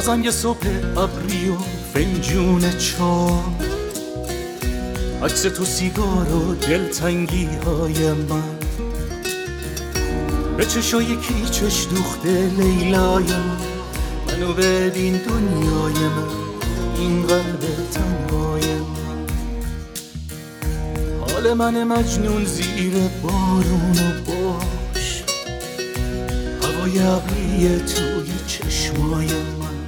بازم یه صبح ابری و فنجون چام، عکس تو، سیگار و دلتنگی های من، به چشای کیچش دوخته لیلای من. منو ببین دنیای من، این قلب تنهای من. حال من مجنون زیر بارون و باش، هوای ابریه توی چشمای من.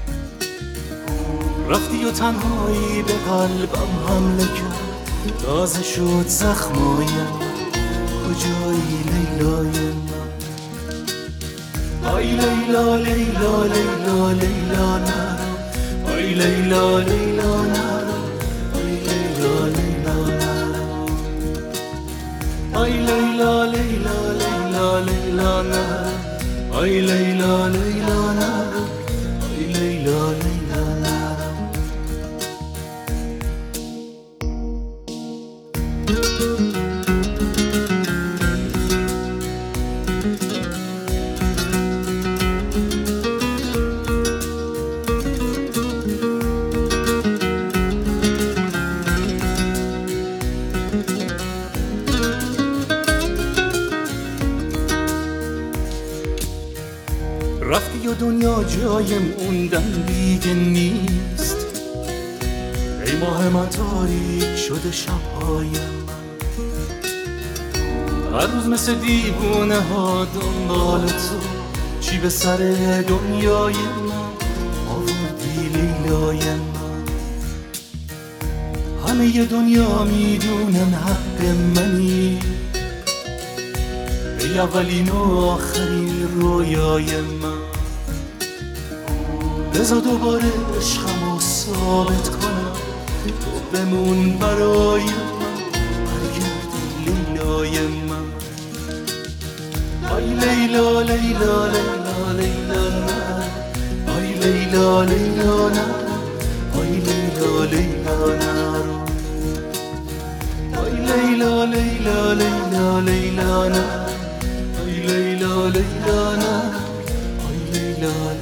رفتی و تنهایی به قلبم حمله کرد، تازه شد زخمایم. کجایی لیلای من؟ آی لیلا لیلا لیلا لیلا نرو، آی لیلا لیلا نرو، آی لیلا لیلا نرو، آی لیلا لیلا لیلا لیلا نرو، آی لیلا لیلا نرو، آی لیلا لیلا نرو. رفتی و دنیا جای موندن دیگه نیست، ای ماه من تاریک شده شبهای من. هر روز مثل دیوونه ها دنبال تو، چی به سر دنیای من آوردی لیلای من. همه دنیا میدونن حق منی، ای اولین و آخرین رویای من. بذار دوباره عشقمو ثابت کنم، تو بمون برای من، برگردی لیلای من. آی لیلا لیلا لیلا لیلا نه، آی لیلا لیلا نه، آی لیلا لیلا نرو، آی لیلا لیلا لیلا لیلا نه، آی لیلا لیلا نه، آی لیلا